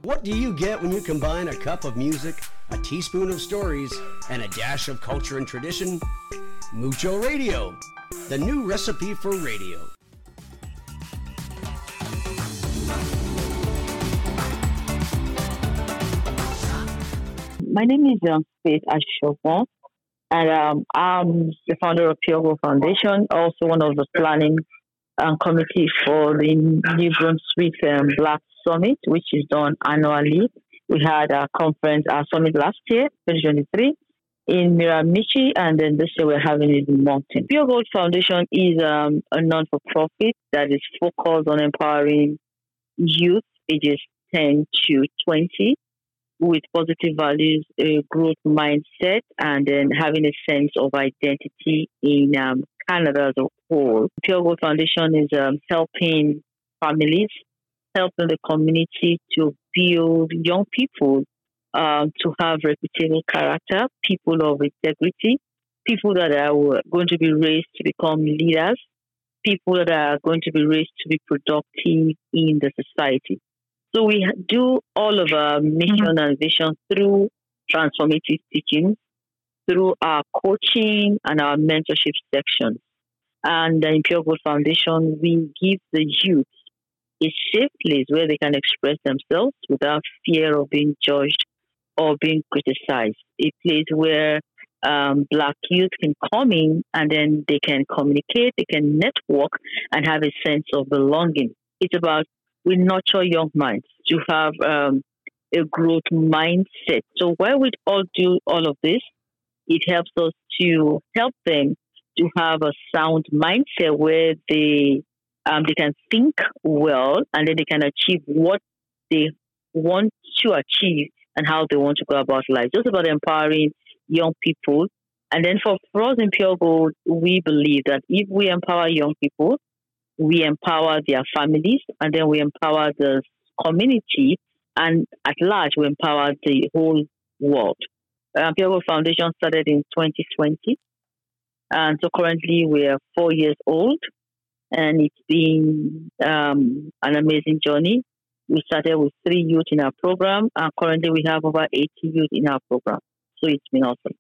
What do you get when you combine a cup of music, a teaspoon of stories, and a dash of culture and tradition? Mucho Radio, the new recipe for radio. My name is Faith Ashokon, and I'm the founder of Pure Gold Foundation, also one of the planning committee for the New Brunswick Black Summit, which is done annually. We had our conference, our summit last year, 2023, in Miramichi, and then this year we're having it in Moncton. Pure Gold Foundation is a non-for-profit that is focused on empowering youth ages 10 to 20 with positive values, a growth mindset, and then having a sense of identity in Canada as a whole. Pure Gold Foundation is helping families, helping the community to build young people to have reputable character, people of integrity, people that are going to be raised to become leaders, people that are going to be raised to be productive in the society. So we do all of our mission and vision through transformative teachings, through our coaching and our mentorship sections. And in Pure Gold Foundation, we give the youth a safe place where they can express themselves without fear of being judged or being criticized. A place where Black youth can come in and then they can communicate, they can network, and have a sense of belonging. It's about we nurture young minds to have a growth mindset. So while we all do all of this, it helps us to help them to have a sound mindset where they can think well and then they can achieve what they want to achieve and how they want to go about life. Just about empowering young people. And then for us in Pure Gold, we believe that if we empower young people, we empower their families, and then we empower the community, and at large, we empower the whole world. Pure Gold Foundation started in 2020, and so currently we are 4 years old, and it's been an amazing journey. We started with 3 youth in our program, and currently we have over 80 youth in our program. So it's been awesome.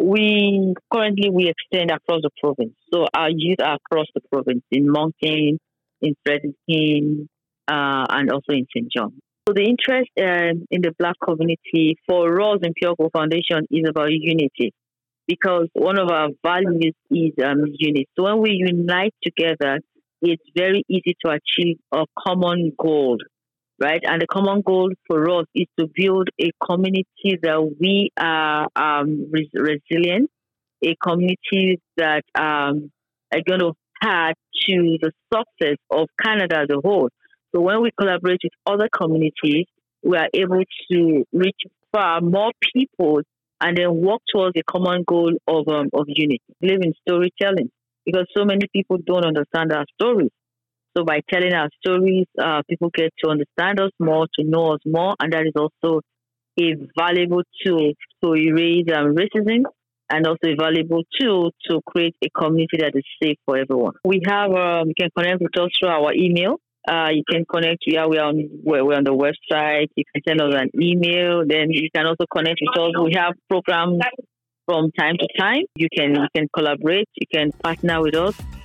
We extend across the province. So our youth are across the province in Moncton, in Fredericton, and also in St. John. So the interest in the Black community for us in Pure Gold Foundation is about unity, because one of our values is unity. So when we unite together, it's very easy to achieve a common goal, right? And the common goal for us is to build a community that we are resilient, a community that are going to add to the success of Canada as a whole. So when we collaborate with other communities, we are able to reach far more people and then work towards a common goal of unity. We live in storytelling because so many people don't understand our stories. So by telling our stories, people get to understand us more, to know us more, and that is also a valuable tool to erase racism, and also a valuable tool to create a community that is safe for everyone. We have, you can connect with us through our email. You can connect, we're on the website. You can send us an email. Then you can also connect with us. We have programs from time to time. You can collaborate. You can partner with us.